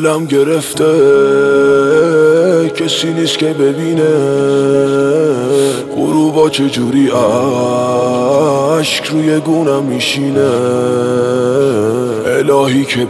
دلم گرفته کسی نیست که ببینه غروبا چجوری عشق روی گونم میشینه. الهی که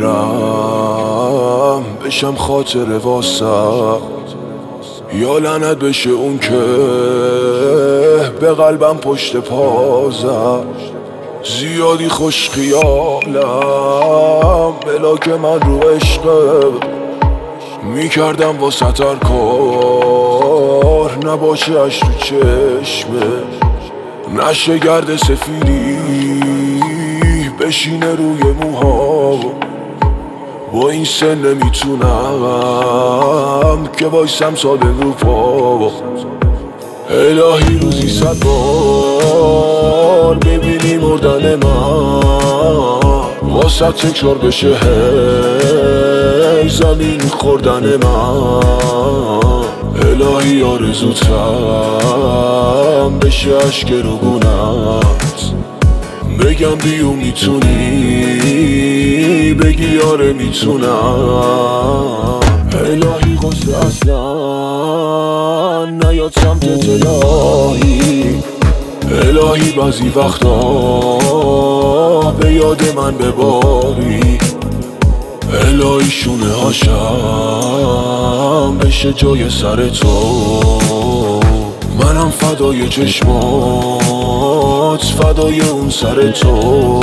بمیرم بشم خاطر واسه، یا لعنت بشه اون که به قلبم پشت پازم. زیادی خوش خیالم بلا که من رو عشقه میکردم واسه هر کار نباشه اش تو چشمه. نشه گرد سفیدی بشینه روی موها، با این سن نمیتونم که وایسم سال رو پا. الهی روزی 100 بار ببینی مردن من واسه تکرار بشه هی زمین خوردن من. الهی آرزوتم بشه عشق روگونت، بگم بیو میتونی بگی آره میتونم. الهی قصه اصلا نیاد سمتت الهی بعضی وقتا به یاد من بباری. الهی شونه هاشم بشه جای سر تو، منم فدای چشمات فدای اون سر تو.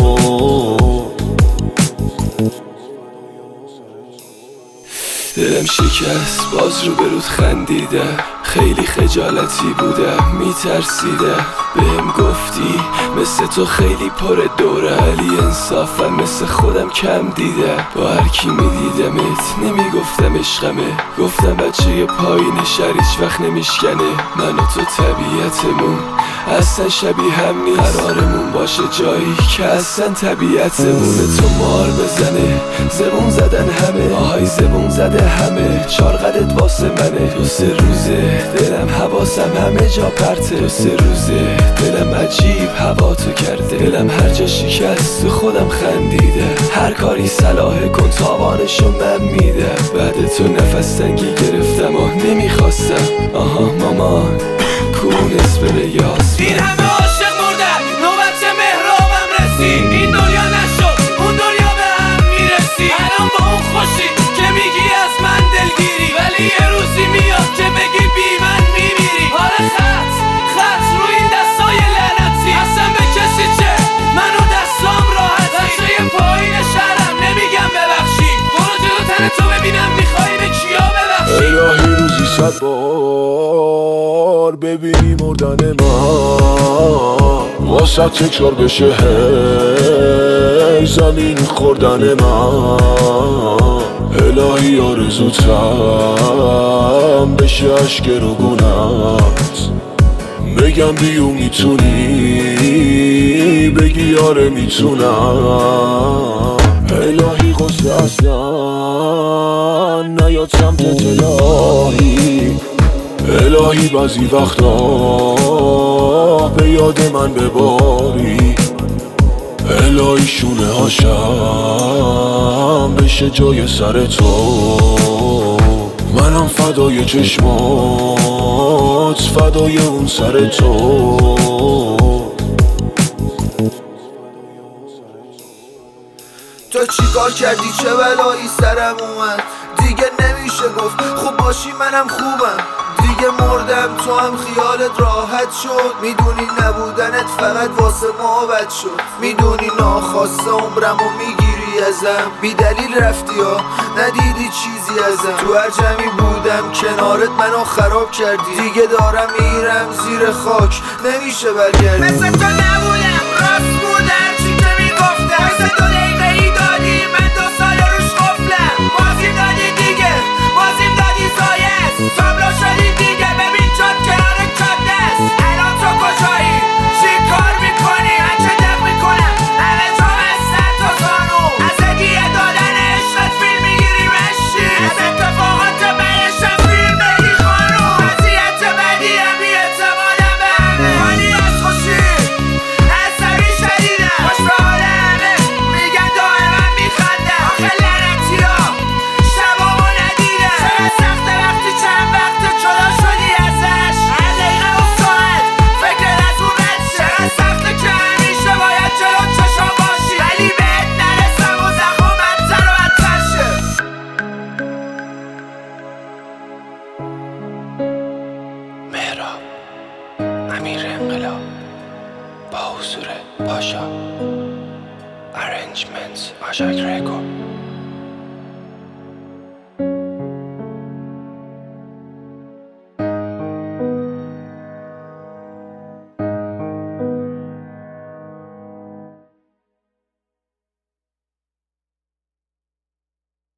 دلم شکست باز رو برود خندیده، خیلی خجالتی بودم میترسیده. بهم گفتی مثل تو خیلی پر دوره، علی انصافم مثل خودم کم دیده. با هر کی میدیدمت نمیگفتم عشقمه، گفتم بچه پایین شهر هیچ وقت نمیشکنه. من و تو طبیعتمون اصلا شبیه هم نیست، قرارمون باشه جایی که اصلا طبیعتمونه. تو مار بزنه زبون زدن همه، آهای زبون زده همه، چارقدت واسه منه. 2-3 روزه دلم حواسم همه جا پرته، 2-3 روزه دلم عجیب هوا تو کرده. دلم هر جا شکست تو خودم خندیده، هر کاری صلاحه کن تاوانشو من میده. بعد تو نفس تنگی گرفتم و نمیخواستم، آها مامان کونس به یاس. این همه عاشق مردن نوبت مهرابم رسید، این دنیا نشد اون دنیا به هم میرسی. الان با اون خوشی که میگی از من دلگیری، ولی یه روزی میاد که بگی بی من میمیری. آره خط روی این دستای لعنتی، اصلا به کسی چه من و دستام راحتی. بچه پایین شهرم نمیگم ببخشی، برو جلو تن تو ببینم میخوایی به کیا ببخشی. الهی روزی 100 بار ببینی مردن من واسه تکرار بشه هی زمین خوردن من. الهی آرزوتم بشه عشق روگونت، بگم بیو میتونی بگی آره میتونم. الهی قصه اصلا نیاد سمتت الهی بعضی وقتا به یاد من بباری. الهی شونه هاشم بشه جای سر تو، منم فدای چشمات فدای اون سر تو. تو چی کار کردی چه بلایی سرم اومد، دیگه نمیشه گفت خوب باشی منم خوبم. دیگه مردم تو هم خیالت راحت شد، میدونی نبودنت فقط واسه ما بد شد. میدونی ناخواسته عمرمو میگیری ازم، بی دلیل رفتی ها ندیدی چیزی ازم. تو هر جمعی بودم کنارت منو خراب کردی، دیگه دارم میرم زیر خاک نمیشه برگردی. مثل تو نبودم راست بود هرچی که میگفتم، مثل تو دقیقه‌ای دادی من 2 سال روش قفلم. بازیم دادی دیگه بازیم دادی زایست، تابلو شدی دیگه ببین جاد کنار کادست. الان تو کجایی چی کار میکنی هرچه دق میکنم همه جا بستر تا زانو. از هدیه دادن عشقت فیلم میگیری مشتی، از اتفاقات بهشم فیلم بگی خانوم. وضعیت بدیم بی اعتمادم به همه، خالی از خوشی از حضور پاشا. Arrangements آشاک ریکو.